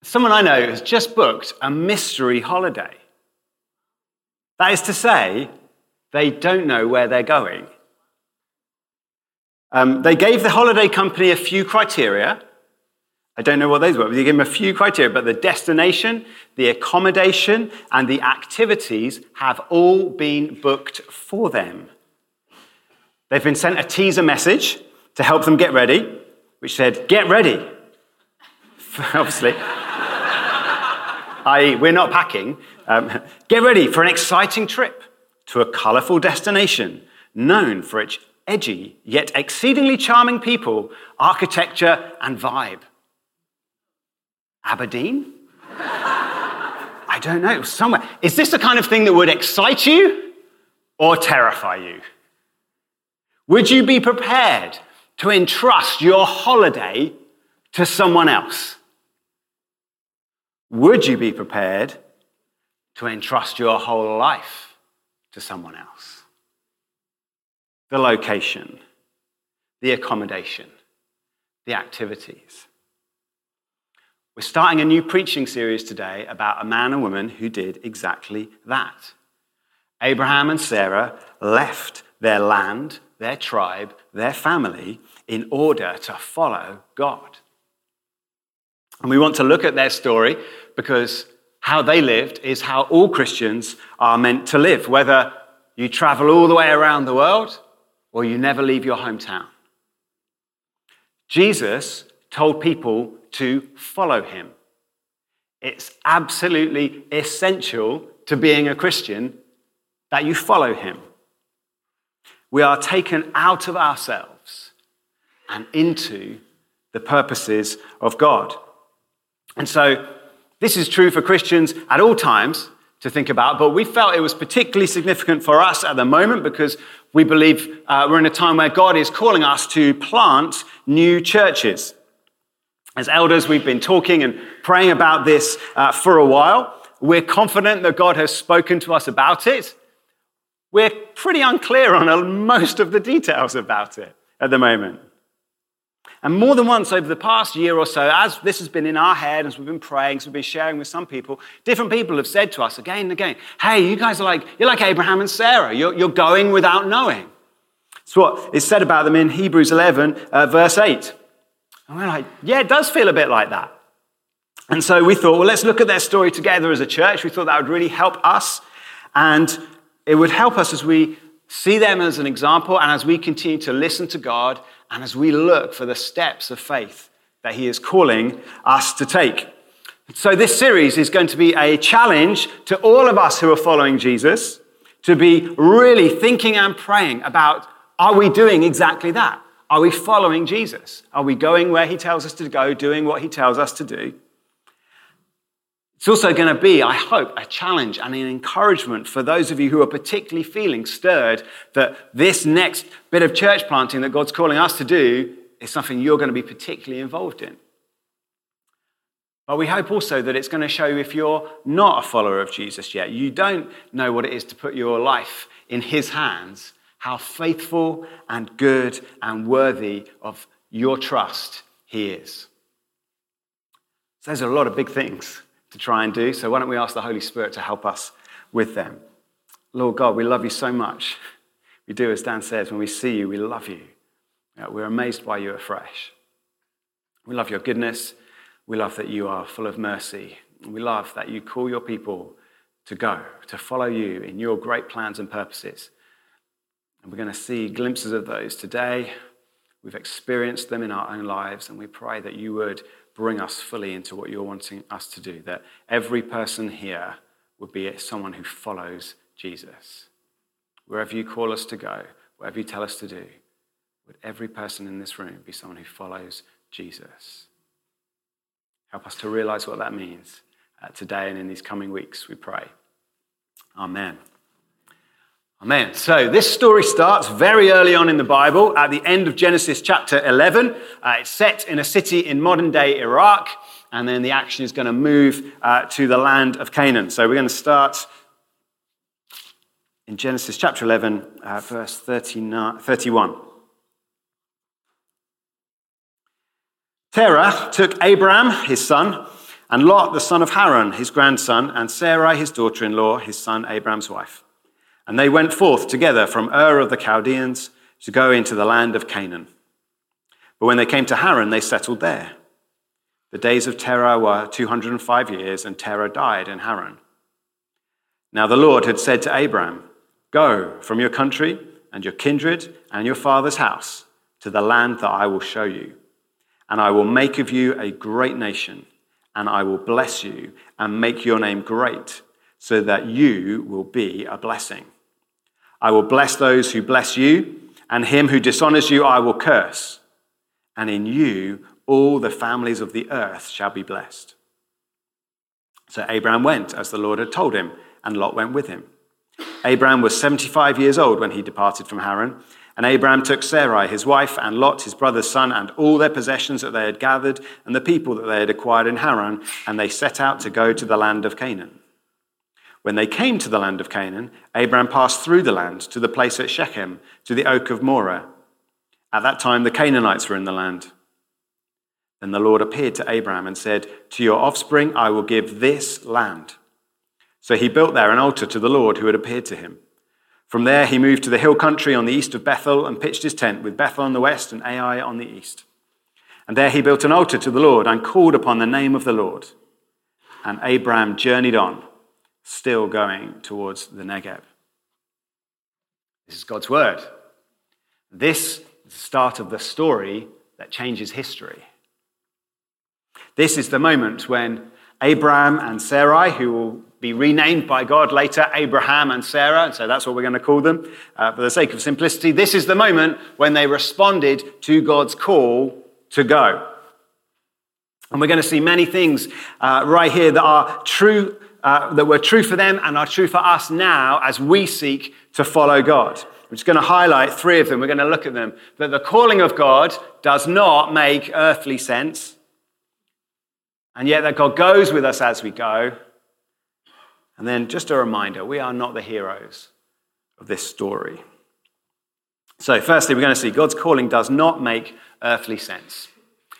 Someone I know has just booked a mystery holiday. That is to say, they don't know where they're going. They gave the holiday company a few criteria. I don't know what those were, but they gave them a few criteria, but the destination, the accommodation, and the activities have all been booked for them. They've been sent a teaser message to help them get ready, which said, "Get ready." Obviously. i.e., we're not packing. Get ready for an exciting trip to a colourful destination known for its edgy yet exceedingly charming people, architecture, and vibe. Aberdeen? I don't know, somewhere. Is this the kind of thing that would excite you or terrify you? Would you be prepared to entrust your holiday to someone else? Would you be prepared to entrust your whole life to someone else? The location, the accommodation, the activities. We're starting a new preaching series today about a man and woman who did exactly that. Abraham and Sarah left their land, their tribe, their family in order to follow God. And we want to look at their story because how they lived is how all Christians are meant to live, whether you travel all the way around the world or you never leave your hometown. Jesus told people to follow him. It's absolutely essential to being a Christian that you follow him. We are taken out of ourselves and into the purposes of God. And so this is true for Christians at all times to think about, but we felt it was particularly significant for us at the moment because we believe we're in a time where God is calling us to plant new churches. As elders, we've been talking and praying about this for a while. We're confident that God has spoken to us about it. We're pretty unclear on most of the details about it at the moment. And more than once over the past year or so, as this has been in our head, as we've been praying, as we've been sharing with some people, different people have said to us again and again, "Hey, you guys you're like Abraham and Sarah. You're going without knowing." It's what is said about them in Hebrews 11, verse 8. And we're like, yeah, it does feel a bit like that. And so we thought, well, let's look at their story together as a church. We thought that would really help us. And it would help us as we see them as an example and as we continue to listen to God and as we look for the steps of faith that he is calling us to take. So this series is going to be a challenge to all of us who are following Jesus to be really thinking and praying about, are we doing exactly that? Are we following Jesus? Are we going where he tells us to go, doing what he tells us to do? It's also going to be, I hope, a challenge and an encouragement for those of you who are particularly feeling stirred that this next bit of church planting that God's calling us to do is something you're going to be particularly involved in. But we hope also that it's going to show you if you're not a follower of Jesus yet, you don't know what it is to put your life in his hands, how faithful and good and worthy of your trust he is. So those are a lot of big things to try and do. So why don't we ask the Holy Spirit to help us with them. Lord God, we love you so much. We do, as Dan says, when we see you, we love you. We're amazed by you afresh. We love your goodness. We love that you are full of mercy. We love that you call your people to go, to follow you in your great plans and purposes. And we're going to see glimpses of those today. We've experienced them in our own lives, and we pray that you would bring us fully into what you're wanting us to do, that every person here would be someone who follows Jesus. Wherever you call us to go, whatever you tell us to do, would every person in this room be someone who follows Jesus? Help us to realize what that means today and in these coming weeks, we pray. Amen. Amen. So this story starts very early on in the Bible, at the end of Genesis chapter 11. It's set in a city in modern-day Iraq, and then the action is going to move to the land of Canaan. So we're going to start in Genesis chapter 11, verse 31. Terah took Abraham, his son, and Lot, the son of Haran, his grandson, and Sarai, his daughter-in-law, his son Abraham's wife. And they went forth together from Ur of the Chaldeans to go into the land of Canaan. But when they came to Haran, they settled there. The days of Terah were 205 years, and Terah died in Haran. Now the Lord had said to Abraham, "Go from your country and your kindred and your father's house to the land that I will show you. And I will make of you a great nation, and I will bless you and make your name great, so that you will be a blessing. I will bless those who bless you, and him who dishonors you I will curse. And in you all the families of the earth shall be blessed." So Abraham went as the Lord had told him, and Lot went with him. Abraham was 75 years old when he departed from Haran, and Abraham took Sarai, his wife, and Lot, his brother's son, and all their possessions that they had gathered, and the people that they had acquired in Haran, and they set out to go to the land of Canaan. When they came to the land of Canaan, Abraham passed through the land to the place at Shechem, to the oak of Moreh. At that time, the Canaanites were in the land. Then the Lord appeared to Abraham and said, "To your offspring I will give this land." So he built there an altar to the Lord who had appeared to him. From there he moved to the hill country on the east of Bethel and pitched his tent with Bethel on the west and Ai on the east. And there he built an altar to the Lord and called upon the name of the Lord. And Abraham journeyed on, still going towards the Negeb. This is God's word. This is the start of the story that changes history. This is the moment when Abraham and Sarai, who will be renamed by God later, Abraham and Sarah, and so that's what we're going to call them for the sake of simplicity. This is the moment when they responded to God's call to go. And we're going to see many things right here that are true, that were true for them and are true for us now as we seek to follow God. We're just going to highlight three of them. We're going to look at them. That the calling of God does not make earthly sense, and yet that God goes with us as we go. And then just a reminder, we are not the heroes of this story. So firstly, we're going to see God's calling does not make earthly sense.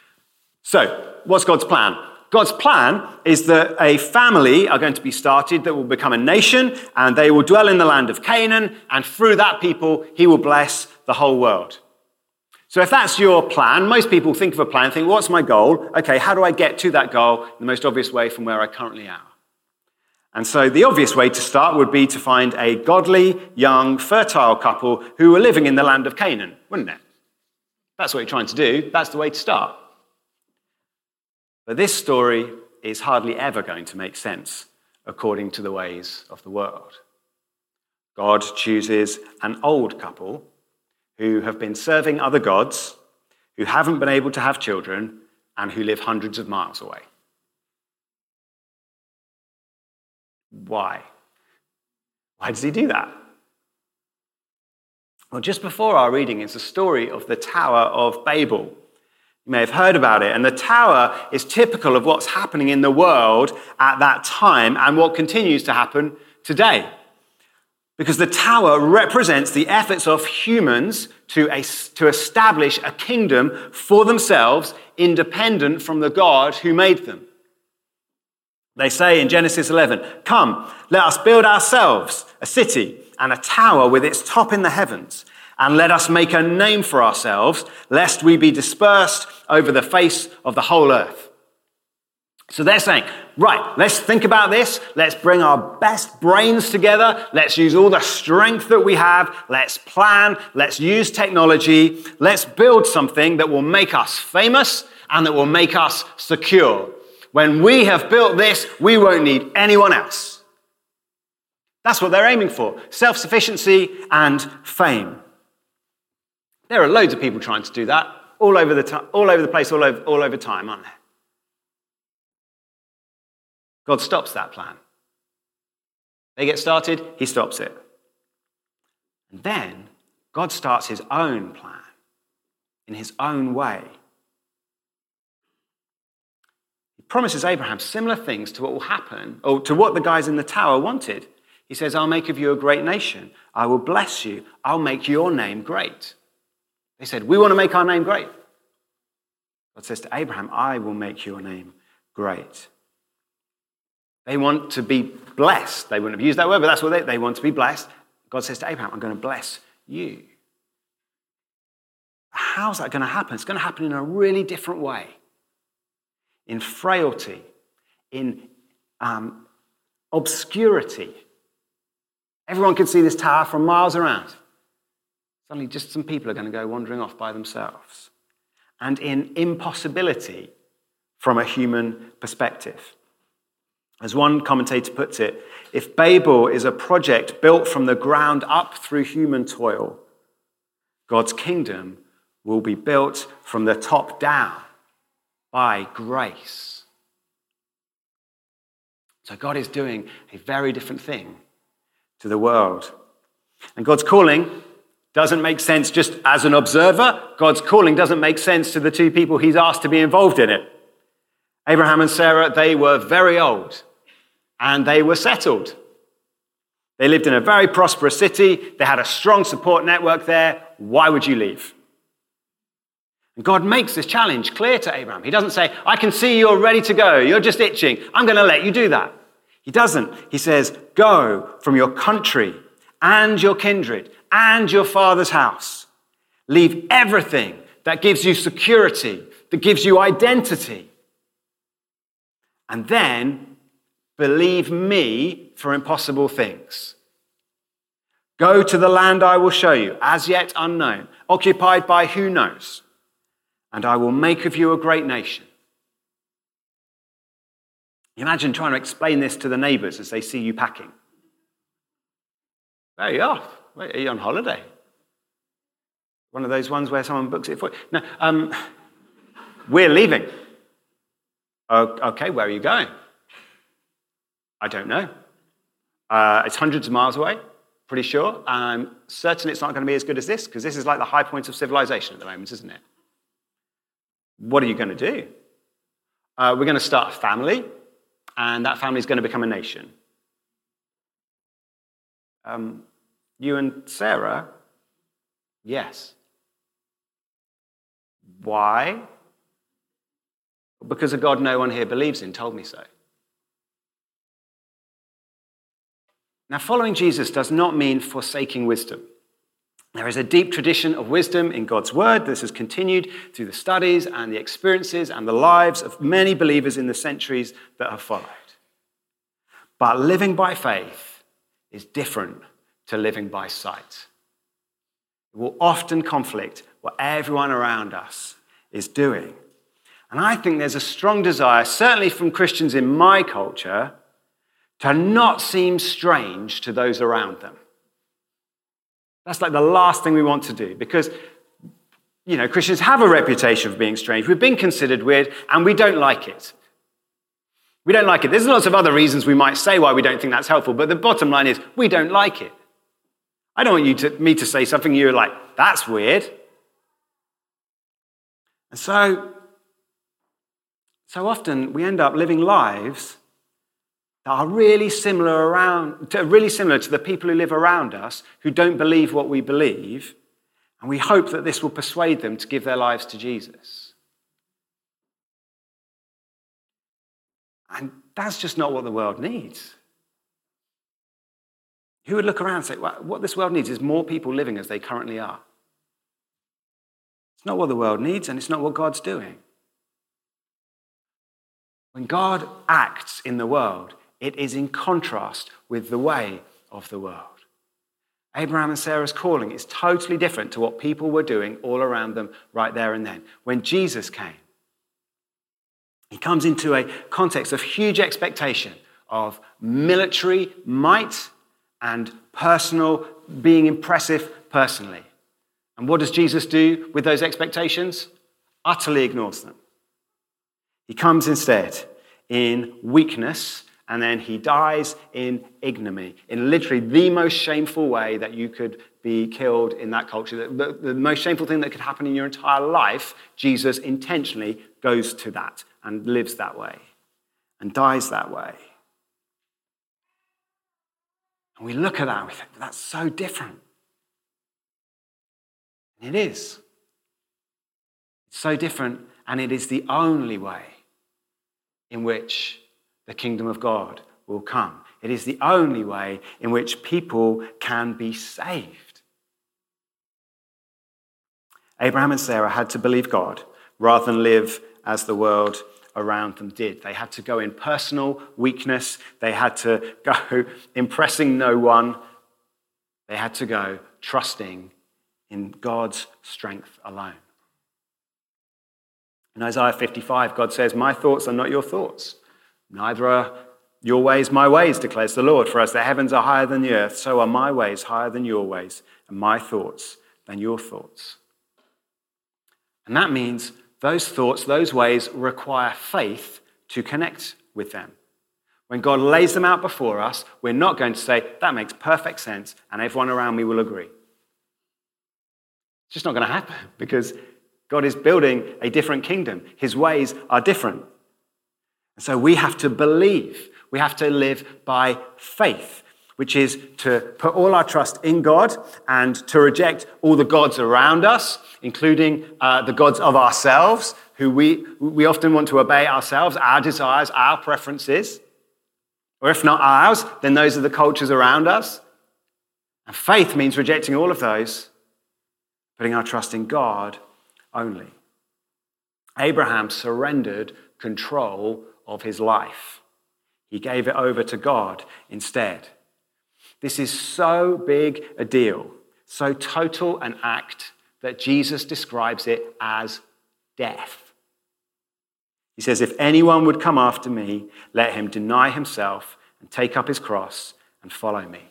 So what's God's plan? God's plan is that a family are going to be started that will become a nation, and they will dwell in the land of Canaan, and through that people, he will bless the whole world. So if that's your plan, most people think of a plan, think, what's my goal? Okay, how do I get to that goal in the most obvious way from where I currently am? And so the obvious way to start would be to find a godly, young, fertile couple who were living in the land of Canaan, wouldn't it? That's what you're trying to do. That's the way to start. But this story is hardly ever going to make sense according to the ways of the world. God chooses an old couple who have been serving other gods, who haven't been able to have children, and who live hundreds of miles away. Why? Why does he do that? Well, just before our reading is the story of the Tower of Babel. You may have heard about it, and the tower is typical of what's happening in the world at that time and what continues to happen today. Because the tower represents the efforts of humans to establish a kingdom for themselves, independent from the God who made them. They say in Genesis 11, "Come, let us build ourselves a city and a tower with its top in the heavens, and let us make a name for ourselves, lest we be dispersed over the face of the whole earth." So they're saying, right, let's think about this. Let's bring our best brains together. Let's use all the strength that we have. Let's plan. Let's use technology. Let's build something that will make us famous and that will make us secure. When we have built this, we won't need anyone else. That's what they're aiming for, self-sufficiency and fame. There are loads of people trying to do that all over the place, all over time, aren't there? God stops that plan. They get started, he stops it. And then God starts his own plan in his own way. He promises Abraham similar things to what will happen, or to what the guys in the tower wanted. He says, "I'll make of you a great nation. I will bless you. I'll make your name great." They said, "We want to make our name great." God says to Abraham, "I will make your name great." They want to be blessed. They wouldn't have used that word, but that's what they want to be blessed. God says to Abraham, I'm going to bless you. How's that going to happen? It's going to happen in a really different way. In frailty, in obscurity. Everyone can see this tower from miles around. Suddenly just some people are going to go wandering off by themselves. And in impossibility from a human perspective. As one commentator puts it, if Babel is a project built from the ground up through human toil, God's kingdom will be built from the top down by grace. So God is doing a very different thing to the world. And God's calling doesn't make sense just as an observer. God's calling doesn't make sense to the two people he's asked to be involved in it. Abraham and Sarah, they were very old and they were settled. They lived in a very prosperous city. They had a strong support network there. Why would you leave? And God makes this challenge clear to Abraham. He doesn't say, I can see you're ready to go. You're just itching. I'm going to let you do that. He doesn't. He says, go from your country and your kindred and your father's house. Leave everything that gives you security, that gives you identity. And then believe me for impossible things. Go to the land I will show you, as yet unknown, occupied by who knows, and I will make of you a great nation. Imagine trying to explain this to the neighbours as they see you packing. There you are. Wait, are you on holiday? One of those ones where someone books it for you. No, we're leaving. Okay, where are you going? I don't know. It's hundreds of miles away, pretty sure. I'm certain it's not going to be as good as this, because this is like the high point of civilization at the moment, isn't it? What are you going to do? We're going to start a family, and that family is going to become a nation. You and Sarah? Yes. Why? Because a God no one here believes in told me so. Now, following Jesus does not mean forsaking wisdom. There is a deep tradition of wisdom in God's word. This has continued through the studies and the experiences and the lives of many believers in the centuries that have followed. But living by faith is different to living by sight. It will often conflict what everyone around us is doing. And I think there's a strong desire, certainly from Christians in my culture, to not seem strange to those around them. That's like the last thing we want to do, because, Christians have a reputation for being strange. We've been considered weird, and we don't like it. We don't like it. There's lots of other reasons we might say why we don't think that's helpful, but the bottom line is we don't like it. I don't want me to say something you're like, that's weird. And so often we end up living lives that are really similar to the people who live around us who don't believe what we believe, and we hope that this will persuade them to give their lives to Jesus. And that's just not what the world needs. Who would look around and say, well, what this world needs is more people living as they currently are? It's not what the world needs, and it's not what God's doing. When God acts in the world, it is in contrast with the way of the world. Abraham and Sarah's calling is totally different to what people were doing all around them right there and then. When Jesus came, he comes into a context of huge expectation of military might and being impressive personally. And what does Jesus do with those expectations? Utterly ignores them. He comes instead in weakness, and then he dies in ignominy, in literally the most shameful way that you could be killed in that culture. The most shameful thing that could happen in your entire life, Jesus intentionally goes to that and lives that way and dies that way. And we look at that and we think, that's so different. And it is. It's so different, and it is the only way in which the kingdom of God will come. It is the only way in which people can be saved. Abraham and Sarah had to believe God rather than live as the world around them did. They had to go in personal weakness. They had to go impressing no one. They had to go trusting in God's strength alone. In Isaiah 55, God says, "My thoughts are not your thoughts. Neither are your ways my ways, declares the Lord. For as the heavens are higher than the earth, so are my ways higher than your ways, and my thoughts than your thoughts." And that means those thoughts, those ways require faith to connect with them. When God lays them out before us, we're not going to say, "That makes perfect sense, and everyone around me will agree." It's just not going to happen because God is building a different kingdom. His ways are different. And so we have to believe. We have to live by faith, which is to put all our trust in God and to reject all the gods around us, including the gods of ourselves, who we often want to obey ourselves, our desires, our preferences. Or if not ours, then those are the cultures around us. And faith means rejecting all of those, putting our trust in God only. Abraham surrendered control of his life. He gave it over to God instead. This is so big a deal, so total an act, that Jesus describes it as death. He says, "If anyone would come after me, let him deny himself and take up his cross and follow me."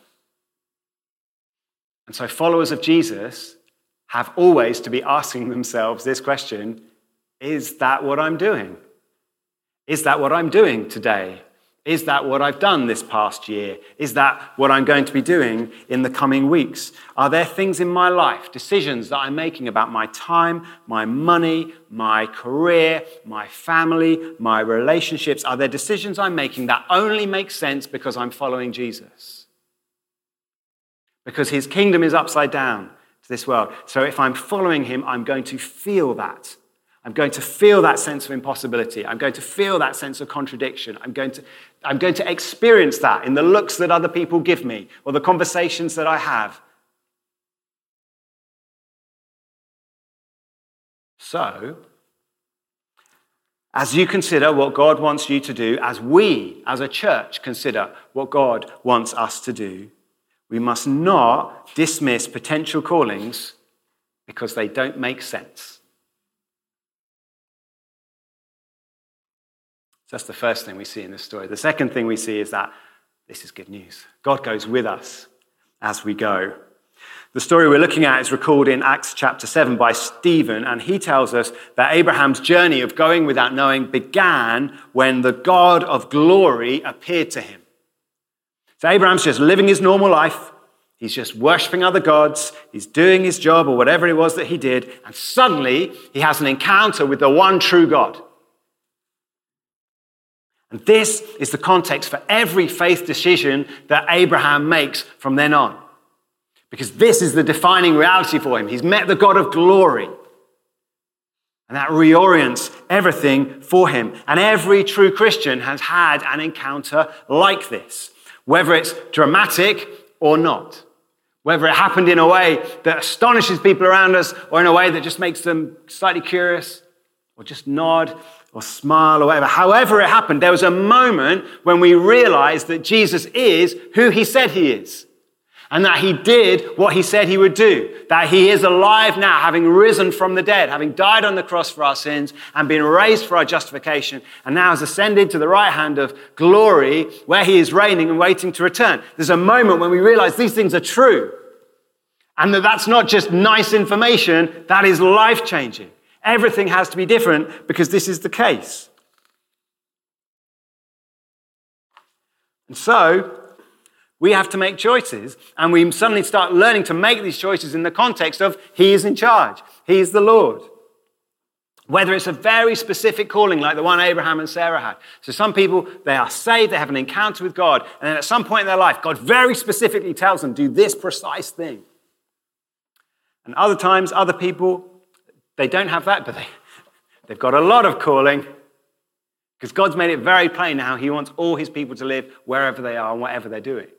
And so followers of Jesus have always to be asking themselves this question: is that what I'm doing? Is that what I'm doing today? Is that what I've done this past year? Is that what I'm going to be doing in the coming weeks? Are there things in my life, decisions that I'm making about my time, my money, my career, my family, my relationships? Are there decisions I'm making that only make sense because I'm following Jesus? Because his kingdom is upside down to this world. So if I'm following him, I'm going to feel that. I'm going to feel that sense of impossibility. I'm going to feel that sense of contradiction. I'm going to experience that in the looks that other people give me or the conversations that I have. So, as you consider what God wants you to do, as we, as a church, consider what God wants us to do, we must not dismiss potential callings because they don't make sense. So that's the first thing we see in this story. The second thing we see is that this is good news. God goes with us as we go. The story we're looking at is recorded in Acts chapter 7 by Stephen, and he tells us that Abraham's journey of going without knowing began when the God of glory appeared to him. So Abraham's just living his normal life. He's just worshipping other gods. He's doing his job or whatever it was that he did, and suddenly he has an encounter with the one true God. And this is the context for every faith decision that Abraham makes from then on. Because this is the defining reality for him. He's met the God of glory. And that reorients everything for him. And every true Christian has had an encounter like this, whether it's dramatic or not. Whether it happened in a way that astonishes people around us or in a way that just makes them slightly curious or just nod or smile or whatever. However it happened, there was a moment when we realized that Jesus is who he said he is. And that he did what he said he would do. That he is alive now, having risen from the dead, having died on the cross for our sins and been raised for our justification, and now has ascended to the right hand of glory where he is reigning and waiting to return. There's a moment when we realize these things are true. And that's not just nice information, that is life-changing. Everything has to be different because this is the case. And so, we have to make choices, and we suddenly start learning to make these choices in the context of he is in charge, he is the Lord. Whether it's a very specific calling like the one Abraham and Sarah had. So some people, they are saved, they have an encounter with God, and then at some point in their life, God very specifically tells them, do this precise thing. And other times, other people, they don't have that, but they've got a lot of calling. Because God's made it very plain how he wants all his people to live wherever they are and whatever they're doing.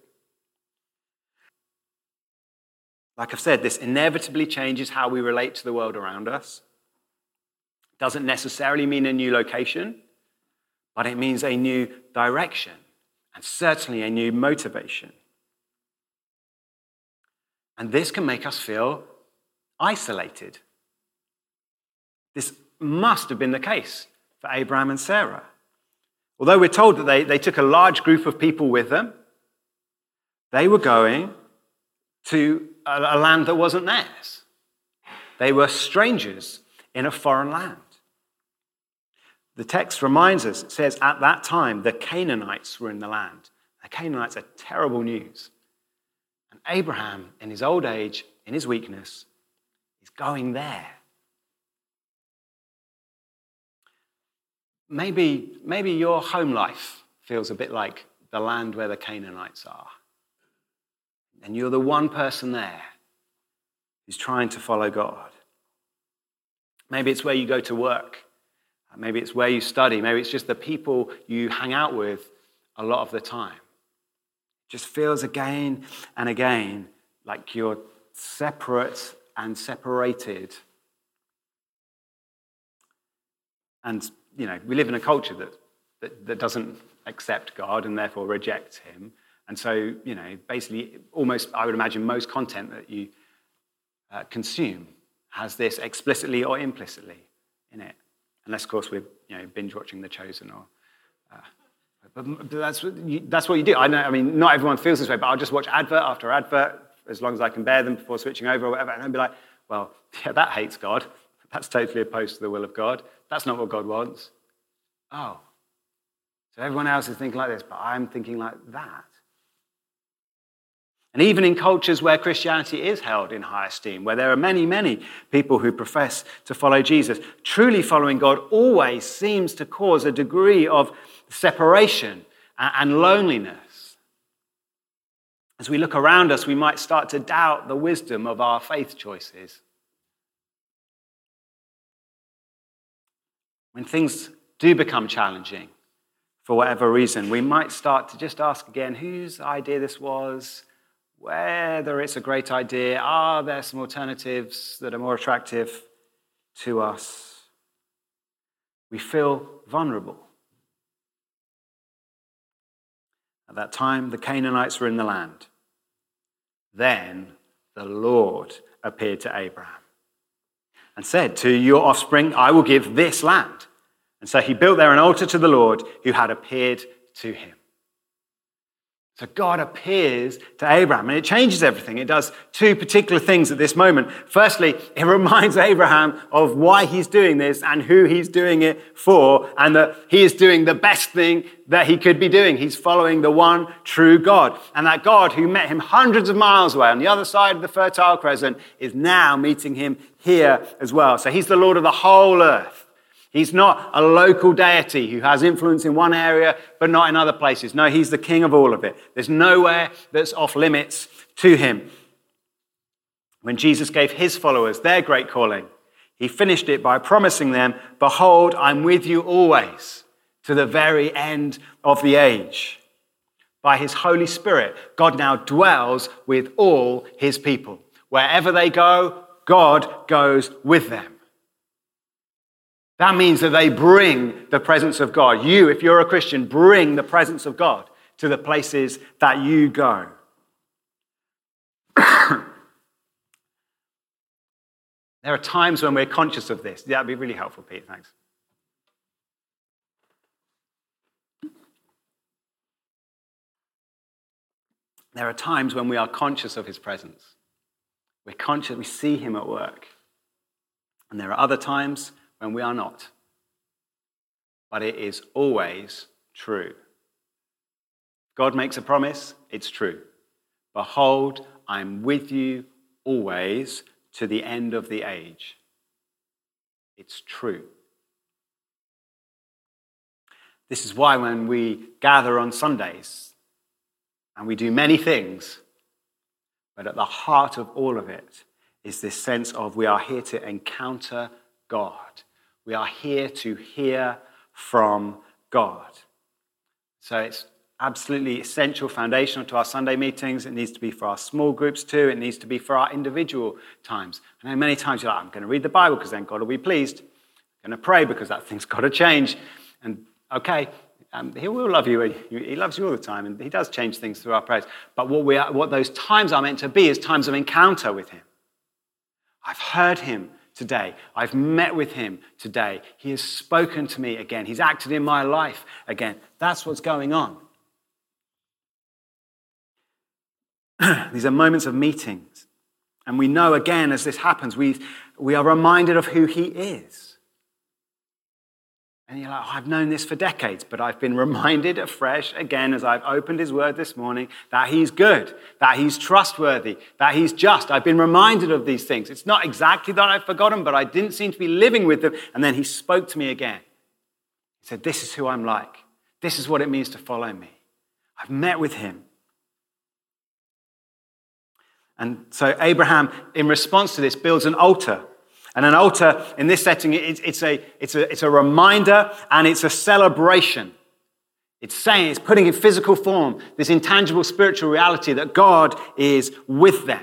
Like I've said, this inevitably changes how we relate to the world around us. It doesn't necessarily mean a new location, but it means a new direction and certainly a new motivation. And this can make us feel isolated. This must have been the case for Abraham and Sarah. Although we're told that they took a large group of people with them, they were going to a land that wasn't theirs. They were strangers in a foreign land. The text reminds us, it says, at that time, the Canaanites were in the land. The Canaanites are terrible news. And Abraham, in his old age, in his weakness, is going there. Maybe your home life feels a bit like the land where the Canaanites are. And you're the one person there who's trying to follow God. Maybe it's where you go to work. Maybe it's where you study. Maybe it's just the people you hang out with a lot of the time. It just feels again and again like you're separate and separated. And, we live in a culture that doesn't accept God and therefore rejects him. And so, basically, almost, I would imagine, most content that you consume has this explicitly or implicitly in it. Unless, of course, we're binge watching The Chosen, but that's what you do. Not everyone feels this way, but I'll just watch advert after advert as long as I can bear them before switching over or whatever, and I'll be like, well, yeah, that hates God. That's totally opposed to the will of God. That's not what God wants. Oh, so everyone else is thinking like this, but I'm thinking like that. And even in cultures where Christianity is held in high esteem, where there are many, many people who profess to follow Jesus, truly following God always seems to cause a degree of separation and loneliness. As we look around us, we might start to doubt the wisdom of our faith choices. When things do become challenging, for whatever reason, we might start to just ask again whose idea this was, whether it's a great idea, are there some alternatives that are more attractive to us? We feel vulnerable. At that time, the Canaanites were in the land. Then the Lord appeared to Abraham and said, to your offspring, I will give this land. And so he built there an altar to the Lord who had appeared to him. So God appears to Abraham, and it changes everything. It does two particular things at this moment. Firstly, it reminds Abraham of why he's doing this and who he's doing it for, and that he is doing the best thing that he could be doing. He's following the one true God. And that God who met him hundreds of miles away on the other side of the Fertile Crescent is now meeting him here as well. So he's the Lord of the whole earth. He's not a local deity who has influence in one area but not in other places. No, he's the king of all of it. There's nowhere that's off limits to him. When Jesus gave his followers their great calling, he finished it by promising them, behold, I'm with you always to the very end of the age. By his Holy Spirit, God now dwells with all his people. Wherever they go, God goes with them. That means that they bring the presence of God. You, if you're a Christian, bring the presence of God to the places that you go. There are times when we're conscious of this. That'd be really helpful, Pete. Thanks. There are times when we are conscious of his presence. We're conscious, we see him at work. And there are other times when we are not. But it is always true. God makes a promise, it's true. Behold, I'm with you always to the end of the age. It's true. This is why when we gather on Sundays, and we do many things, but at the heart of all of it is this sense of we are here to encounter God. We are here to hear from God. So it's absolutely essential, foundational to our Sunday meetings. It needs to be for our small groups too. It needs to be for our individual times. I know many times you're like, I'm going to read the Bible because then God will be pleased. I'm going to pray because that thing's got to change. And okay, he will love you. He loves you all the time, and he does change things through our prayers. But what those times are meant to be is times of encounter with him. I've heard him today. I've met with him today. He has spoken to me again. He's acted in my life again. That's what's going on. These are moments of meetings. And we know again as this happens, we are reminded of who he is. And you're like, I've known this for decades, but I've been reminded afresh again as I've opened his word this morning that he's good, that he's trustworthy, that he's just. I've been reminded of these things. It's not exactly that I've forgotten, but I didn't seem to be living with them. And then he spoke to me again. He said, this is who I'm like. This is what it means to follow me. I've met with him. And so Abraham, in response to this, builds an altar. And an altar, in this setting, it's a reminder and it's a celebration. It's putting in physical form this intangible spiritual reality that God is with them.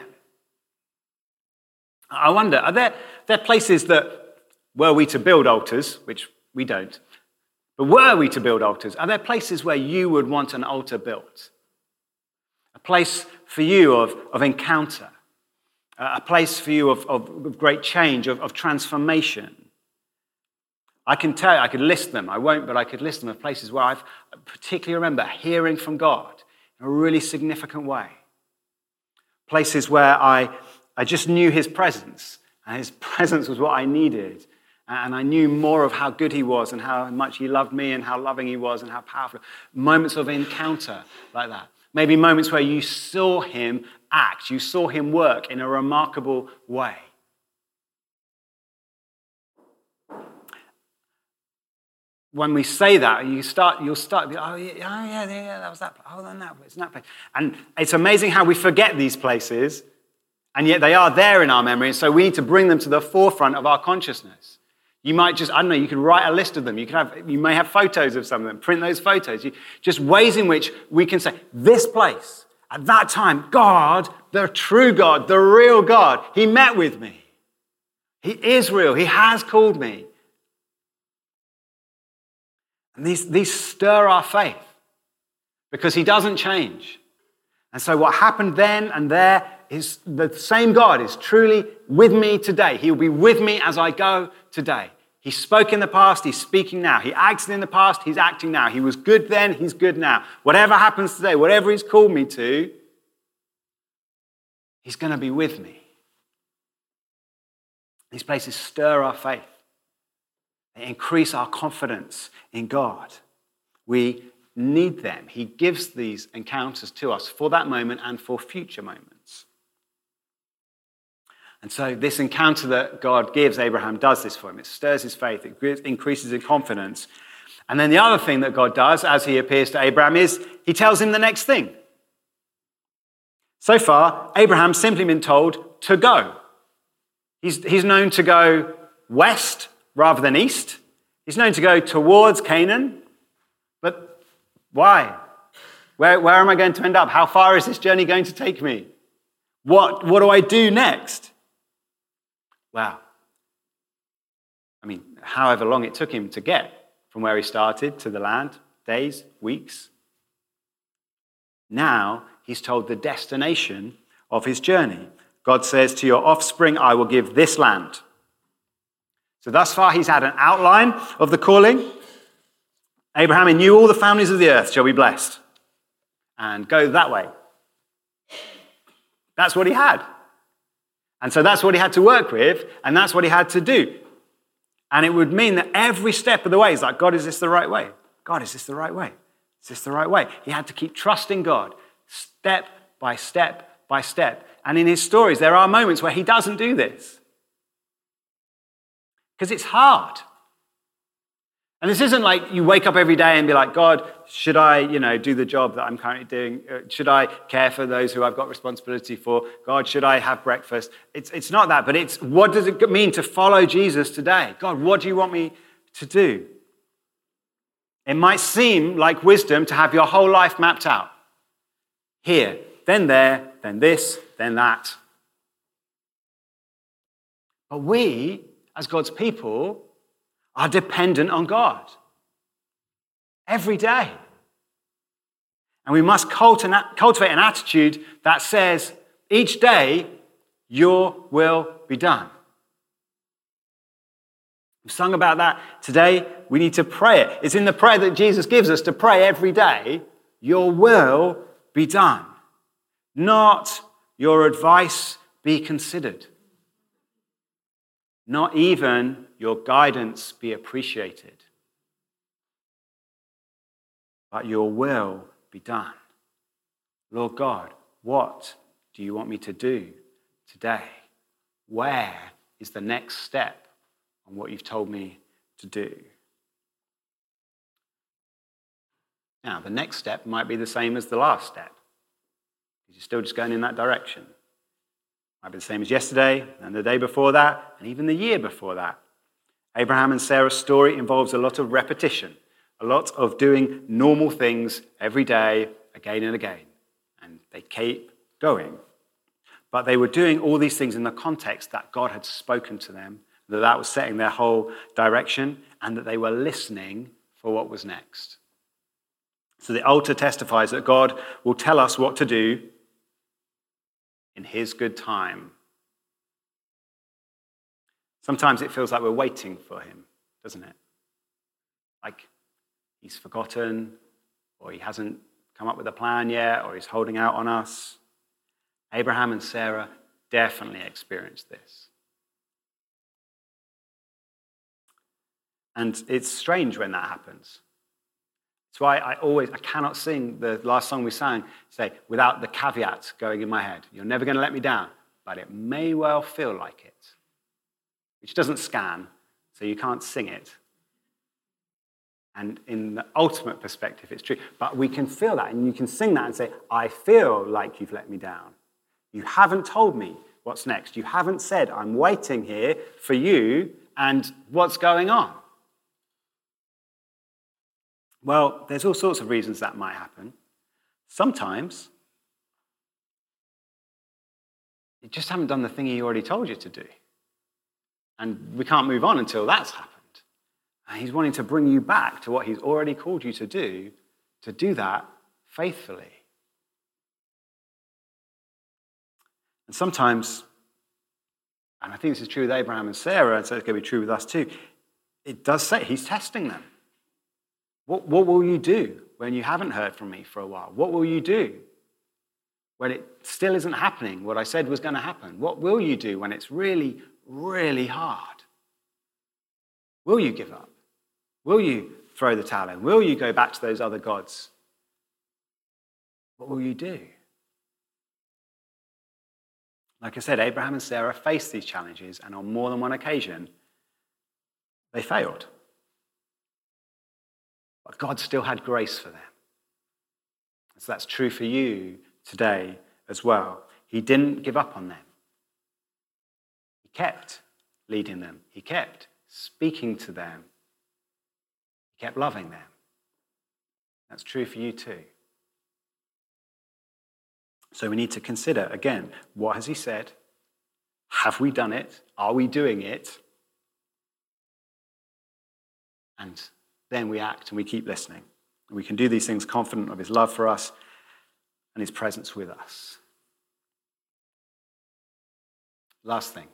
I wonder, are there places that, were we to build altars, which we don't, but were we to build altars, are there places where you would want an altar built? A place for you of encounter, a place for you of great change, of transformation. I can tell you, I could list them. I won't, but I could list them of places where I've particularly remember hearing from God in a really significant way. Places where I just knew his presence, and his presence was what I needed. And I knew more of how good he was and how much he loved me and how loving he was and how powerful. Moments of encounter like that. Maybe moments where you saw him act, you saw him work in a remarkable way. When we say that, you'll start, oh yeah, that was that place. Oh, then that place, that place. And it's amazing how we forget these places, and yet they are there in our memory, and so we need to bring them to the forefront of our consciousness. You might just, you could write a list of them. You may have photos of some of them, print those photos. Just ways in which we can say, this place, at that time, God, the true God, the real God, he met with me. He is real. He has called me. And these stir our faith because he doesn't change. And so what happened then and there is the same God is truly with me today. He will be with me as I go today. He spoke in the past, he's speaking now. He acted in the past, he's acting now. He was good then, he's good now. Whatever happens today, whatever he's called me to, he's going to be with me. These places stir our faith. They increase our confidence in God. We need them. He gives these encounters to us for that moment and for future moments. And so this encounter that God gives Abraham does this for him. It stirs his faith. It increases his confidence. And then the other thing that God does as he appears to Abraham is he tells him the next thing. So far, Abraham's simply been told to go. He's known to go west rather than east. He's known to go towards Canaan. But why? Where am I going to end up? How far is this journey going to take me? What do I do next? Wow. However long it took him to get from where he started to the land, days, weeks. Now he's told the destination of his journey. God says, to your offspring, I will give this land. So thus far he's had an outline of the calling. Abraham, in you all the families of the earth shall be blessed. And go that way. That's what he had. And so that's what he had to work with, and that's what he had to do. And it would mean that every step of the way is like, God, is this the right way? God, is this the right way? Is this the right way? He had to keep trusting God, step by step by step. And in his stories, there are moments where he doesn't do this. Because it's hard. And this isn't like you wake up every day and be like, God, should I, do the job that I'm currently doing? Should I care for those who I've got responsibility for? God, should I have breakfast? It's not that, but it's what does it mean to follow Jesus today? God, what do you want me to do? It might seem like wisdom to have your whole life mapped out. Here, then there, then this, then that. But we, as God's people, are dependent on God every day. And we must cultivate an attitude that says, each day, your will be done. We've sung about that today. We need to pray it. It's in the prayer that Jesus gives us to pray every day, your will be done. Not your advice be considered. Not even your guidance be appreciated. But your will be done. Lord God, what do you want me to do today? Where is the next step on what you've told me to do? Now, the next step might be the same as the last step, because you're still just going in that direction. Might be the same as yesterday, and the day before that, and even the year before that. Abraham and Sarah's story involves a lot of repetition, a lot of doing normal things every day, again and again. And they keep going. But they were doing all these things in the context that God had spoken to them, that was setting their whole direction, and that they were listening for what was next. So the altar testifies that God will tell us what to do in his good time. Sometimes it feels like we're waiting for him, doesn't it? Like he's forgotten, or he hasn't come up with a plan yet, or he's holding out on us. Abraham and Sarah definitely experienced this. And it's strange when that happens. That's why I cannot sing the last song we sang, say, without the caveat going in my head. You're never going to let me down, but it may well feel like it. Which doesn't scan, so you can't sing it. And in the ultimate perspective, it's true. But we can feel that, and you can sing that and say, I feel like you've let me down. You haven't told me what's next. You haven't said, I'm waiting here for you, and what's going on? Well, there's all sorts of reasons that might happen. Sometimes, you just haven't done the thing he already told you to do. And we can't move on until that's happened. And he's wanting to bring you back to what he's already called you to do that faithfully. And sometimes, and I think this is true with Abraham and Sarah, and so it's going to be true with us too, it does say he's testing them. What will you do when you haven't heard from me for a while? What will you do when it still isn't happening, what I said was going to happen? What will you do when it's really, really hard? Will you give up? Will you throw the towel in? Will you go back to those other gods? What will you do? Like I said, Abraham and Sarah faced these challenges, and on more than one occasion, they failed. But God still had grace for them. So that's true for you today as well. He didn't give up on them. He kept leading them. He kept speaking to them. He kept loving them. That's true for you too. So we need to consider, again, what has he said? Have we done it? Are we doing it? And then we act and we keep listening. And we can do these things confident of his love for us and his presence with us. Last thing.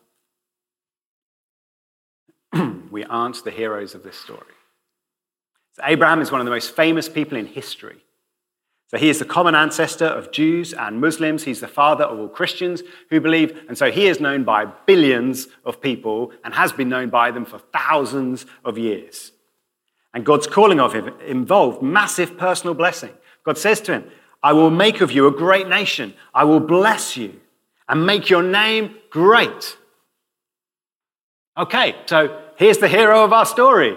We aren't the heroes of this story. So Abraham is one of the most famous people in history. So he is the common ancestor of Jews and Muslims. He's the father of all Christians who believe. And so he is known by billions of people and has been known by them for thousands of years. And God's calling of him involved massive personal blessing. God says to him, I will make of you a great nation. I will bless you and make your name great. Okay, so here's the hero of our story.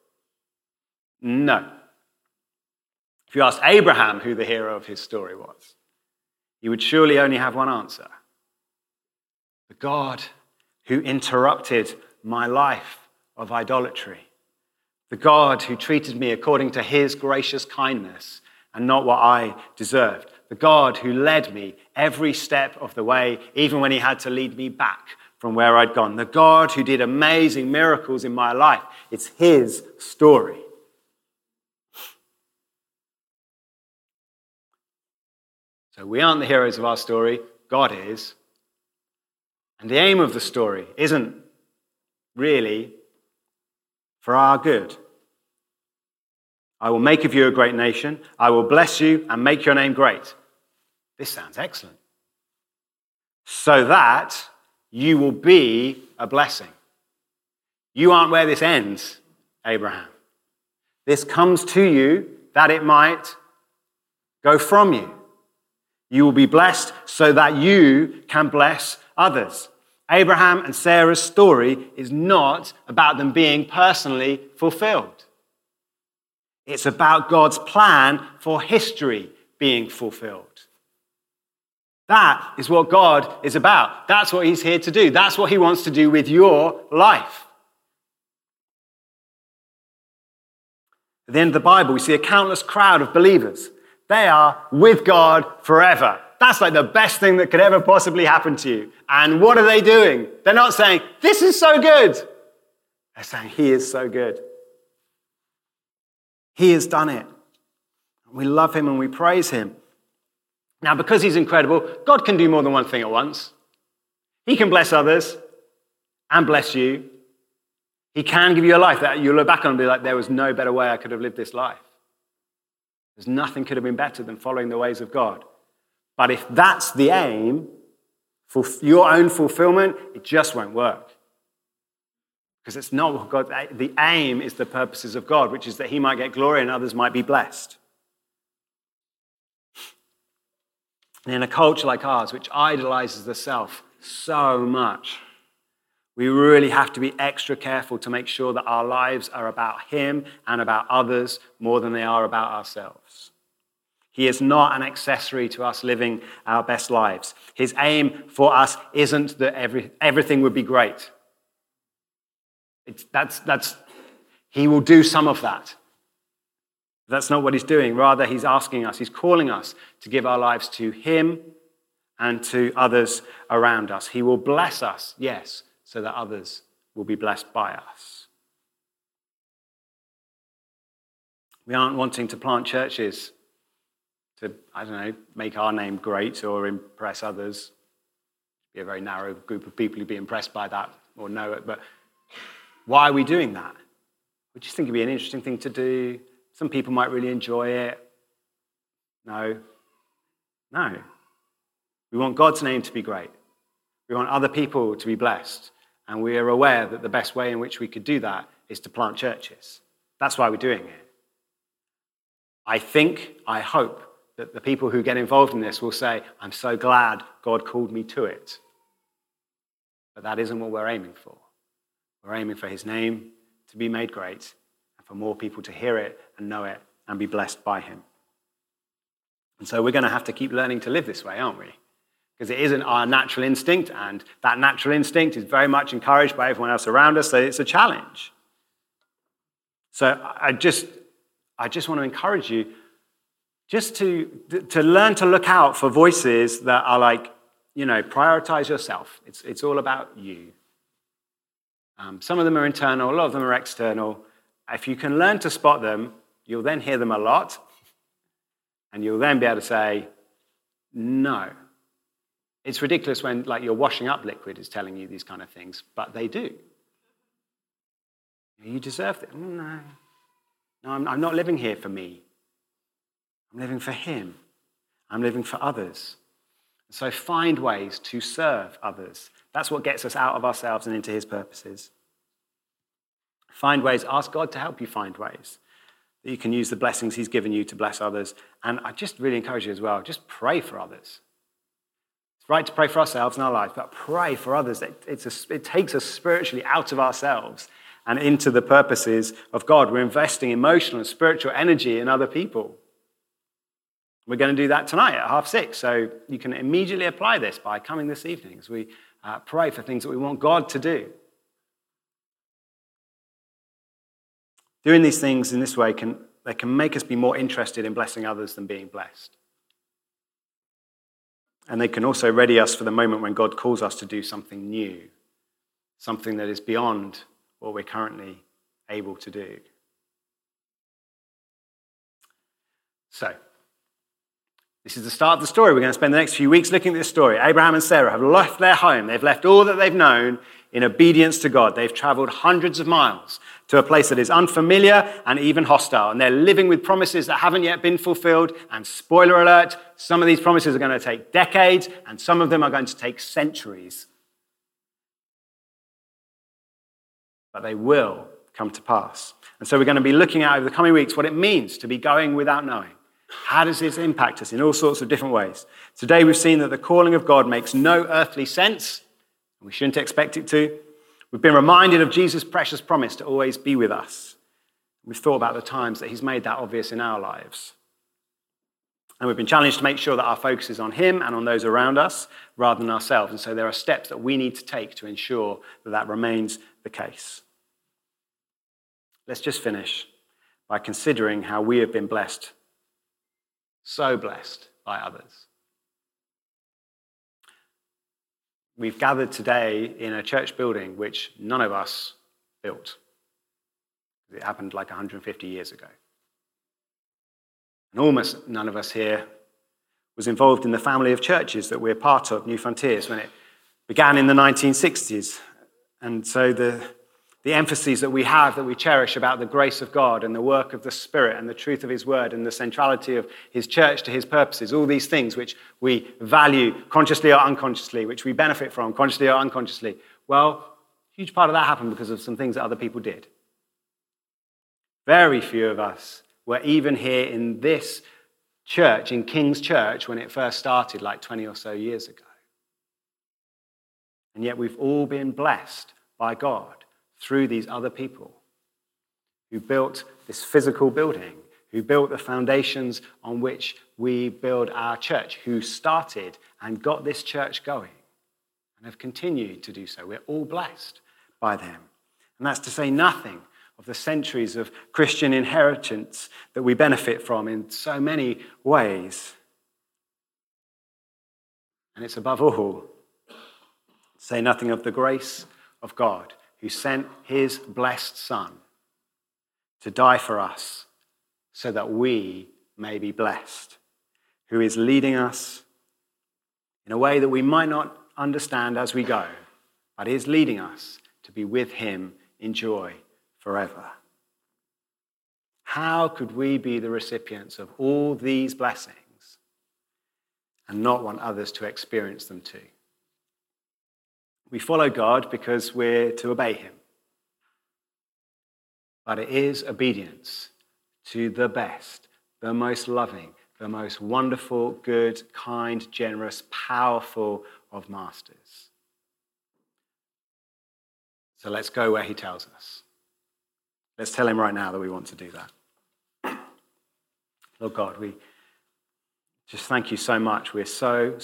No. If you asked Abraham who the hero of his story was, he would surely only have one answer. The God who interrupted my life of idolatry. The The God who treated me according to his gracious kindness and not what I deserved. The God who led me every step of the way, even when he had to lead me back from where I'd gone. The God who did amazing miracles in my life. It's his story. So we aren't the heroes of our story. God is. And the aim of the story isn't really for our good. I will make of you a great nation. I will bless you and make your name great. This sounds excellent. So that you will be a blessing. You aren't where this ends, Abraham. This comes to you that it might go from you. You will be blessed so that you can bless others. Abraham and Sarah's story is not about them being personally fulfilled. It's about God's plan for history being fulfilled. That is what God is about. That's what he's here to do. That's what he wants to do with your life. At the end of the Bible, we see a countless crowd of believers. They are with God forever. That's like the best thing that could ever possibly happen to you. And what are they doing? They're not saying, this is so good. They're saying, he is so good. He has done it. We love him and we praise him. Now, because he's incredible, God can do more than one thing at once. He can bless others and bless you. He can give you a life that you look back on and be like, there was no better way I could have lived this life. There's nothing could have been better than following the ways of God. But if that's the aim, for your own fulfillment, it just won't work. Because it's not what God, the aim is the purposes of God, which is that he might get glory and others might be blessed. And in a culture like ours, which idolizes the self so much, we really have to be extra careful to make sure that our lives are about him and about others more than they are about ourselves. He is not an accessory to us living our best lives. His aim for us isn't that everything would be great. He will do some of that. That's not what he's doing. Rather, he's asking us, he's calling us to give our lives to him and to others around us. He will bless us, yes, so that others will be blessed by us. We aren't wanting to plant churches to, make our name great or impress others. Be a very narrow group of people who'd be impressed by that or know it. But why are we doing that? We just think it'd be an interesting thing to do. Some people might really enjoy it. No. We want God's name to be great. We want other people to be blessed. And we are aware that the best way in which we could do that is to plant churches. That's why we're doing it. I hope that the people who get involved in this will say, I'm so glad God called me to it. But that isn't what we're aiming for. We're aiming for his name to be made great and for more people to hear it and know it and be blessed by him. And so we're going to have to keep learning to live this way, aren't we? Because it isn't our natural instinct, and that natural instinct is very much encouraged by everyone else around us, so it's a challenge. So I just want to encourage you just to learn to look out for voices that are like, prioritize yourself. It's all about you. Some of them are internal, a lot of them are external. If you can learn to spot them, you'll then hear them a lot, and you'll then be able to say, no. It's ridiculous when your washing up liquid is telling you these kind of things, but they do. You deserve it. No, I'm not living here for me. I'm living for him. I'm living for others. So find ways to serve others. That's what gets us out of ourselves and into his purposes. Find ways. Ask God to help you find ways that you can use the blessings he's given you to bless others. And I just really encourage you as well, just pray for others. It's right to pray for ourselves in our life, but pray for others. It takes us spiritually out of ourselves and into the purposes of God. We're investing emotional and spiritual energy in other people. We're going to do that tonight at 6:30. So you can immediately apply this by coming this evening as we pray for things that we want God to do. Doing these things in this way can make us be more interested in blessing others than being blessed. And they can also ready us for the moment when God calls us to do something new, something that is beyond what we're currently able to do. So, this is the start of the story. We're going to spend the next few weeks looking at this story. Abraham and Sarah have left their home. They've left all that they've known in obedience to God. They've traveled hundreds of miles to a place that is unfamiliar and even hostile. And they're living with promises that haven't yet been fulfilled. And spoiler alert, some of these promises are going to take decades, and some of them are going to take centuries. But they will come to pass. And so we're going to be looking at over the coming weeks what it means to be going without knowing. How does this impact us in all sorts of different ways? Today we've seen that the calling of God makes no earthly sense. We shouldn't expect it to. We've been reminded of Jesus' precious promise to always be with us. We've thought about the times that he's made that obvious in our lives. And we've been challenged to make sure that our focus is on him and on those around us rather than ourselves. And so there are steps that we need to take to ensure that that remains the case. Let's just finish by considering how we have been blessed, so blessed by others. We've gathered today in a church building which none of us built. It happened like 150 years ago. And almost none of us here was involved in the family of churches that we're part of, New Frontiers, when it began in the 1960s. And so the emphases that we have, that we cherish about the grace of God and the work of the Spirit and the truth of his word and the centrality of his church to his purposes, all these things which we value consciously or unconsciously, which we benefit from consciously or unconsciously, well, a huge part of that happened because of some things that other people did. Very few of us were even here in this church, in King's Church, when it first started like 20 or so years ago. And yet we've all been blessed by God through these other people who built this physical building, who built the foundations on which we build our church, who started and got this church going and have continued to do so. We're all blessed by them. And that's to say nothing of the centuries of Christian inheritance that we benefit from in so many ways. And it's above all, say nothing of the grace of God, who sent his blessed Son to die for us so that we may be blessed, who is leading us in a way that we might not understand as we go, but is leading us to be with him in joy forever. How could we be the recipients of all these blessings and not want others to experience them too? We follow God because we're to obey him. But it is obedience to the best, the most loving, the most wonderful, good, kind, generous, powerful of masters. So let's go where he tells us. Let's tell him right now that we want to do that. Lord God, we just thank you so much. We're so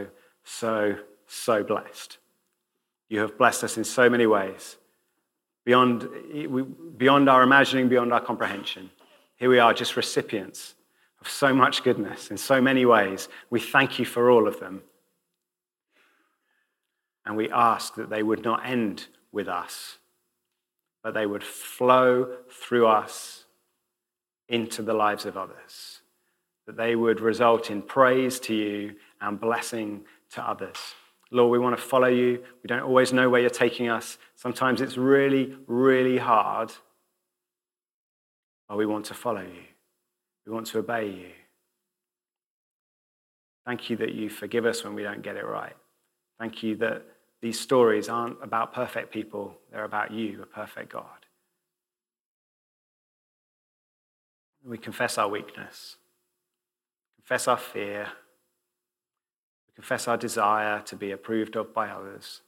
blessed. You have blessed us in so many ways, beyond our imagining, beyond our comprehension. Here we are, just recipients of so much goodness in so many ways. We thank you for all of them. And we ask that they would not end with us, but they would flow through us into the lives of others, that they would result in praise to you and blessing to others. Lord, we want to follow you. We don't always know where you're taking us. Sometimes it's really, really hard. But we want to follow you. We want to obey you. Thank you that you forgive us when we don't get it right. Thank you that these stories aren't about perfect people. They're about you, a perfect God. We confess our weakness. Confess our fear. Confess our desire to be approved of by others.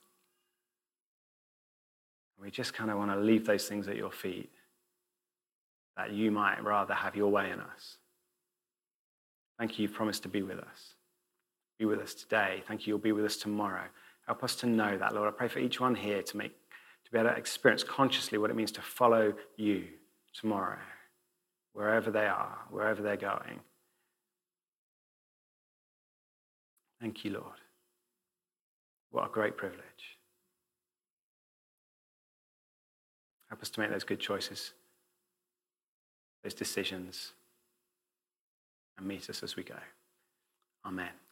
We just kind of want to leave those things at your feet, that you might rather have your way in us. Thank you, you've promised to be with us. Be with us today. Thank you, you'll be with us tomorrow. Help us to know that, Lord. I pray for each one here to be able to experience consciously what it means to follow you, tomorrow, wherever they are, wherever they're going. Thank you, Lord. What a great privilege. Help us to make those good choices, those decisions, and meet us as we go. Amen.